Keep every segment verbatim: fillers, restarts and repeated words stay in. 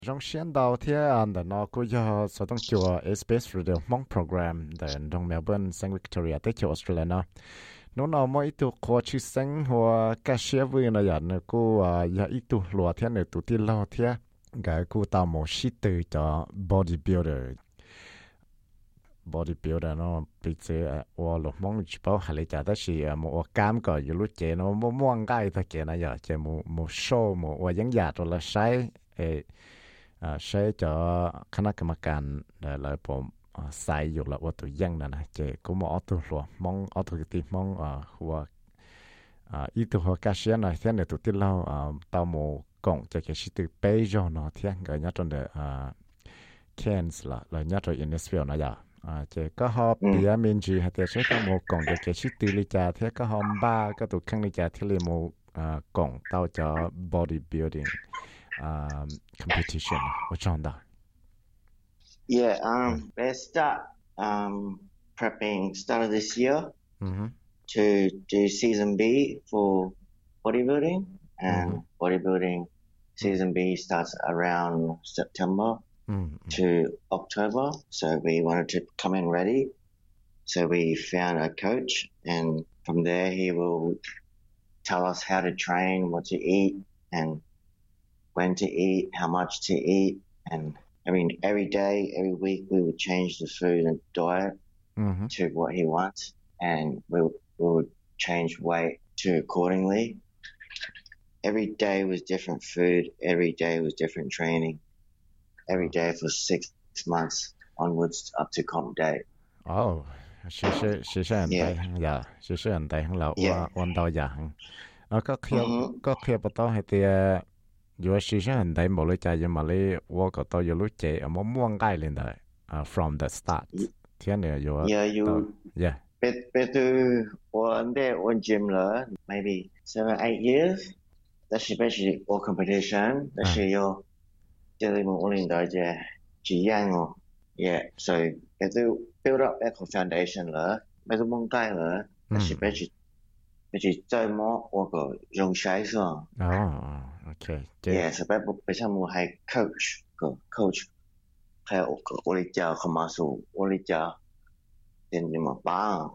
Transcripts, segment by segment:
trong xuyên đầu thì anh đã nó cũng do số đông chùa ét bê ét Radio Mong Program để trong Melbourne, Saint Victoria tới chùa Australia nó nó nó mỗi tu khó chữ sinh hoặc các xe vui nó nhận cô à ya ít tu lúa thiên này tu tiên lo thiên cái cô tao một sĩ từ cho bodybuilder bodybuilder nó bị chế ở lúc mong chỉ bảo hay là chả đó là một cam cóอยู่lúc chế nó mua mua cái thôi chế này giờ chế một một show một và những giả rồi là sai ê à sai cho คณะกรรมการเลยผมใส่อยู่แล้วว่าตัวยังนั่นนะเจ้ก็มองตัวหลวมองเอาตัวที่มองอ่าหัวอ่าอีตัวหัวกาเซียนนะเทียนเนี่ยตัวที่เราอ่าตามโมกงจะแค่ชิตัวเปย์จอเนาะเทียนก็ยัดจนเดอ่าแคนส์ละแล้วยัดจนอินเนสฟิลนะจ๊ะอ่าเจ้ก็หอบเบียมินจีฮะแต่ใช้ตามโมกงจะแค่ชิตัวลิจาเทียก็หอมบ้าก็ตัวข้างลิจาที่เลยโมอ่ากงเต้าจะ bodybuilding um, competition. What's on that? Yeah, um, they start um, prepping start of this year Mm-hmm. to do season B for bodybuilding, and mm-hmm. bodybuilding season B starts around September mm-hmm. to October. So we wanted to come in ready. So we found a coach, and from there he will tell us how to train, what to eat, and when to eat, how much to eat, and I mean every day, every week we would change the food and diet mm-hmm. to what he wants, and we, we would change weight to accordingly. Every day was different food, every day was different training, every day for six months onwards up to comp day. Oh, she she she she and Yeah. they yeah she she and they là Yeah. one đầu dạng ờ có khi Mhm. có khi bắt đầu hay thì dù she she and they một lúc chạy nhưng mà lấy wo có tao dù lúc chạy ở một muôn cái lên đấy uh, from the start thế này dù Yeah, you yeah bet better one day one gym了 maybe seven eight years. That's basically all competition. That's Ah. your daily morning doja chỉ yang oh. Yeah, so better build up that foundation 了 better 蒙盖了 That's basically basically 再么我个用晒是吧 oh okay Yeah, so แบบไป像我还 coach 个 coach 还有个我的教和马术我的教点你们棒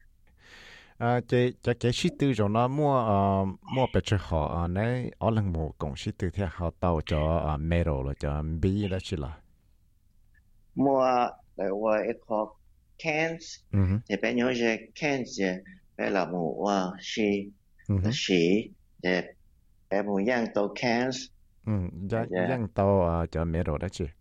à chị chị cái shit từ rồi nó mua ờ mua bịch cho họ ờ nãy ở lần một cộng shit từ theo họ tàu cho ờ medal là cho B đó chứ là mua lại qua ít khó cans mhm thì bé nhớ về cans thì bé là một qua she là mhm she thì bé một yang tàu cans ừ giang Yeah. giang tàu ờ cho medal đó chứ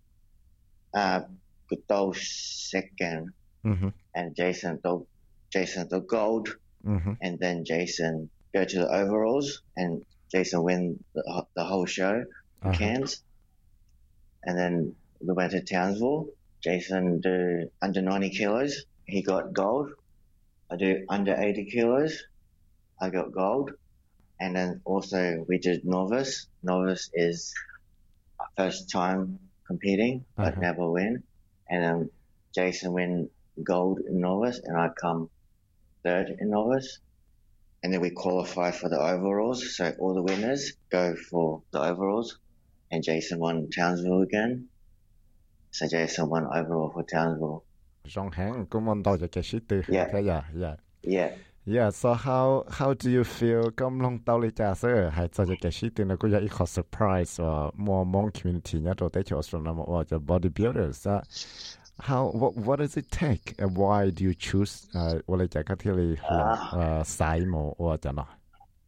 à cái tàu second mhm and Jason tàu Jason tàu gold mhm and then Jason go to the overalls and Jason win the, the whole show in Uh-huh. cans and then we went to Townsville. Jason do under ninety kilos. He got gold. I do under eighty kilos. I got gold. And then also we did novice. Novice is first time competing, but Uh-huh. never win. And then Jason win gold in novice and I come third in novice. And then we qualify for the overalls. So all the winners go for the overalls. And Jason won Townsville again. So Jason won overall for Townsville. trong hàng cũng muốn tàu cho cái shit từ Yeah. thế yeah yeah Yeah. yeah so how how do you feel 咁long tàu嚟假設係做咗cái shit từ nó cũng有一個 surprise 或 more more community 呢做啲做上啦或者 bodybuilders 啊 how what what does it take and why do you choose 誒我哋就嗰啲嚟誒細模或者嗱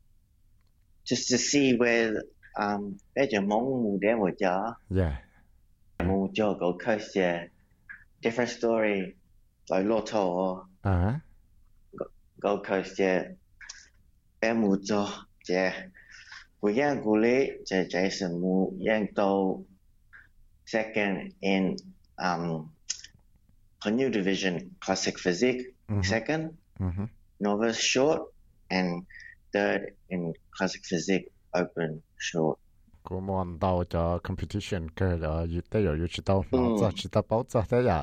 Just to see where um bây giờ mong mù để một cho yeah mù cho Gold Coast yeah. Different story. Like Lotto à Gold Coast yeah. Bé mù cho yeah. Của yang của lễ cho Jason mù yang tàu second in um a new division classic physique Mhm. second. mhm Novice short and third in classic physique open short. cũng muốn tàu cho competition cái là như thế rồi như chỉ tàu Ừ. nó cho chỉ tàu bảo cho thế à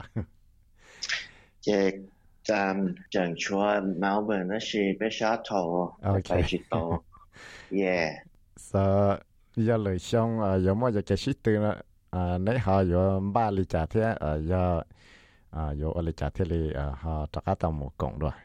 Yeah, um, Zheng Chua, Melbourne, 那是被杀头， Okay. 被去头。Yeah, so giờ lời xong à giờ mà giờ cái shit từ nó à nãy họ giờ ba lý trả thế à giờ à giờ lý trả thế thì à họ tất cả tao một cộng rồi.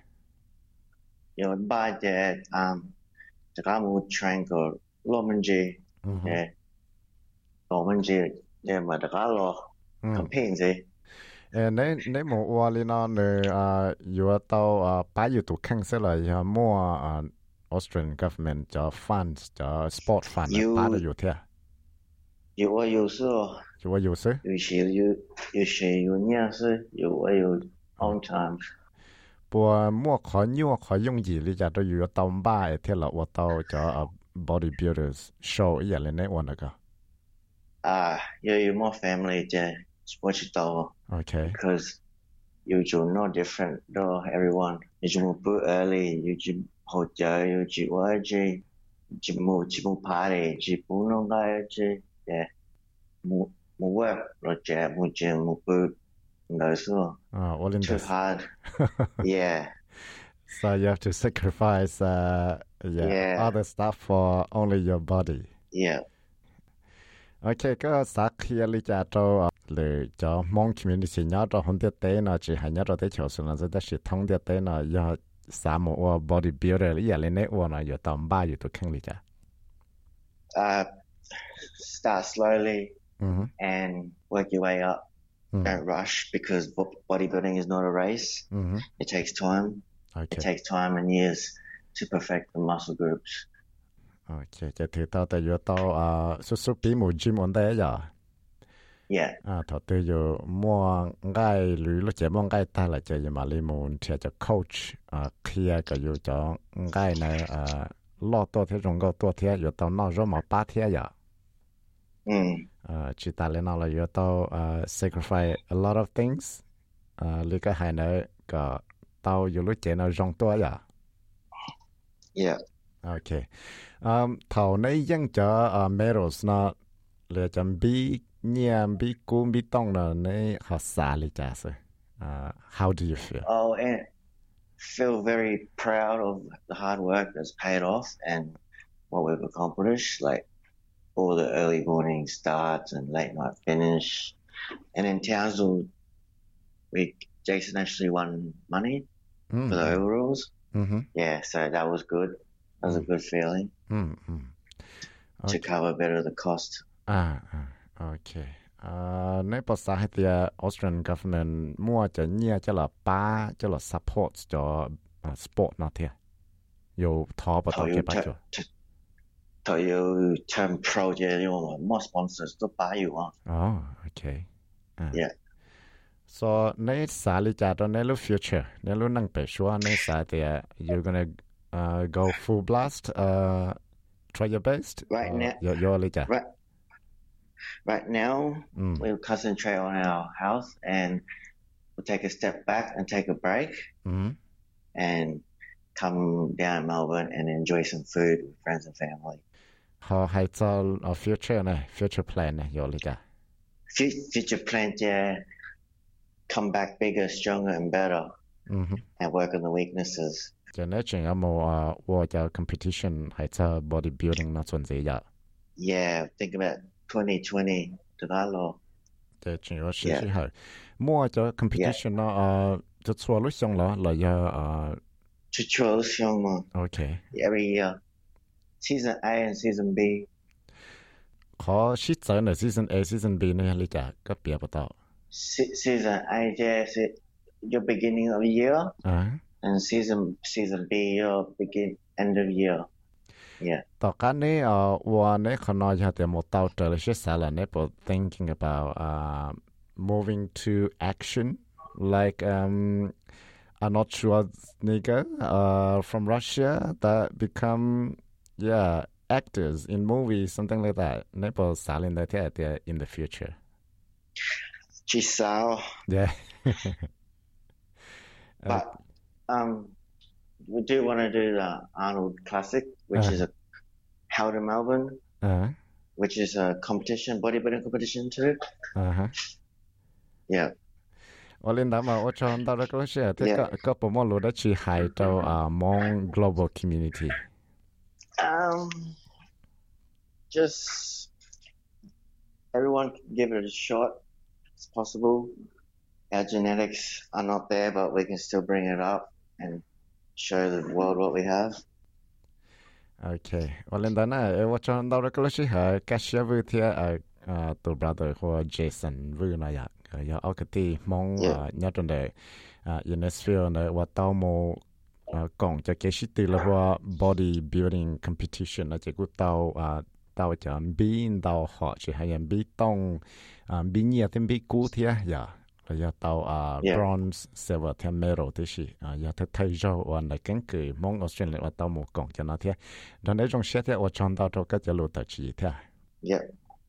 Giờ ba giờ um tất cả một train của lo mình gì, yeah, lo mình gì, yeah mà tất cả lo campaign gì. Ê, nếu nếu mà qua lên nó nè à giờ tao à bây giờ tụi khang sẽ là giờ mua à Australian government cho funds cho sport fund phá được thế. 有啊有时哦， 有啊有时。 有些有有些有年是有啊有 on time。 bùa mua khó nhiều khó dùng gì lý do tôiอยู่tàu ba thế là ở tàu cho bodybuilders show ý là này one cái. Ah, you you more family je sports tàu. Okay. Because you do no different though everyone. You just move early. You just hold your you just work je. Just move just move party. Just move no guy je. Yeah. Move move work. Rồi je move je move. No so. Ah, all in too this. hard. Yeah. So you have to sacrifice uh, yeah, yeah. other stuff for only your body. Yeah. Okay, có sắc khi lý do cho để cho mong community nhớ cho hôm tiết tế nó chỉ hay nhớ cho tế chiều xuống là rất là thông tiết tế nó do xã một bodybuilder lý do lên nét nó do tầm ba giờ tôi khăn lý do. Uh, start slowly mm-hmm. and work your way up. Mm-hmm. Don't rush because bodybuilding is not a race. Mm-hmm. It takes time. Okay. It takes time and years to perfect the muscle groups. Okay, cho thì tao tại giờ tao à số số bí một gym on đây giờ. Yeah. À, thọ từ giờ mua ngay lưỡi lúc chơi mua ngay ta là chơi mà lấy một theo cho coach à kia cái giờ cho ngay này à lo to thế trong cái to thế giờ tao nói rồi mà ba thế giờ. Ừ. À, chỉ ta lên nó là giờ tao à sacrifice a lot of things. À, lấy cái hai này cái tao giờ lúc chơi nó trong to giờ. Yeah. Okay. Um, thầu nàyยังจะ medals นะเลยจำบีเนี่ยบีกูบีต้องนะในภาษาเลยจ้ะสิ how do you feel? Oh, and feel very proud of the hard work that's paid off and what we've accomplished, like all the early morning starts and late night finish. And in Townsville, we Jason actually won money mm-hmm. for the overalls. Mm-hmm. Yeah, so that was good. That was a good feeling mm-hmm. okay. to cover better the cost. Ah, ah okay. Uh, ในภาษาที่ Australian government มั่วจะเนี่ยจะละป้าจะละ support จะ sport นะเทียอยู่ท้อปะต่อเก็บไปจ้ะถ้าอยู่ turn pro จะอยู่ว่า more sponsors 都ป้าอยู่อ่ะ oh okay uh. yeah so ในสาลิจาตอนในรู future ในรูนั่งไปชัวในสาที่ you're gonna uh, go full blast uh, try your best right now ยอยอลิจา right right now mm. we'll concentrate on our health and we'll take a step back and take a break mm-hmm. and come down to Melbourne and enjoy some food with friends and family. How hay cho a future này future plan này yoli cả future plan yeah come back bigger stronger and better mm-hmm. and work on the weaknesses. Cho nên chuyện là một uh, cho competition hay cho bodybuilding nó chuẩn gì vậy? Yeah, think about twenty twenty to that law. Cho chuyện là sự sự hay. Mua cho competition nó uh, cho chua lúc xong là là giờ uh, cho chua lúc xong mà. Okay. Every year, season A and season B. Có shit giờ là season A, season B này là chả có biệt bắt đầu. Season A is your beginning of the year. Uh-huh. And season season B your begin end of year. Yeah. Tao cái này ờ qua này còn nói cho thêm một tàu trở lại sẽ sao là này for thinking about uh, moving to action like um Arnold Schwarzenegger uh, from Russia that become yeah actors in movies something like that. Này for sao lên đấy thì in the future. Chỉ sao? Yeah. But um, we do want to do the Arnold Classic, which uh-huh. is a held in Melbourne, uh-huh. which is a competition, bodybuilding competition too. Uh-huh. Yeah. Ở lên đó mà ở trong đó có sẽ thì có có bộ môn luôn đó chỉ hay cho à mong global community. Um, just everyone can give it a shot. It's possible. Our genetics are not there, but we can still bring it up and show the world what we have. Okay. Well, in that, I watch on the regular her cash over here. Uh, to brother or Jason Vu na ya. Ya akati mong nhớ trong đời. Unesfio này, và tao mô còn cho cái shit là hoa bodybuilding competition là chỉ có tao tao cho biến tao họ chỉ hay biến tông biến nhiều thêm biến cũ thế ya là ya tao bronze silver thêm medal thế gì ya thấy thấy rồi và này cái cười mong Australia và tao một còn cho nó thế. Đó này trong shit thế và chọn tao cho cái chế độ tự chỉ thế. Yeah.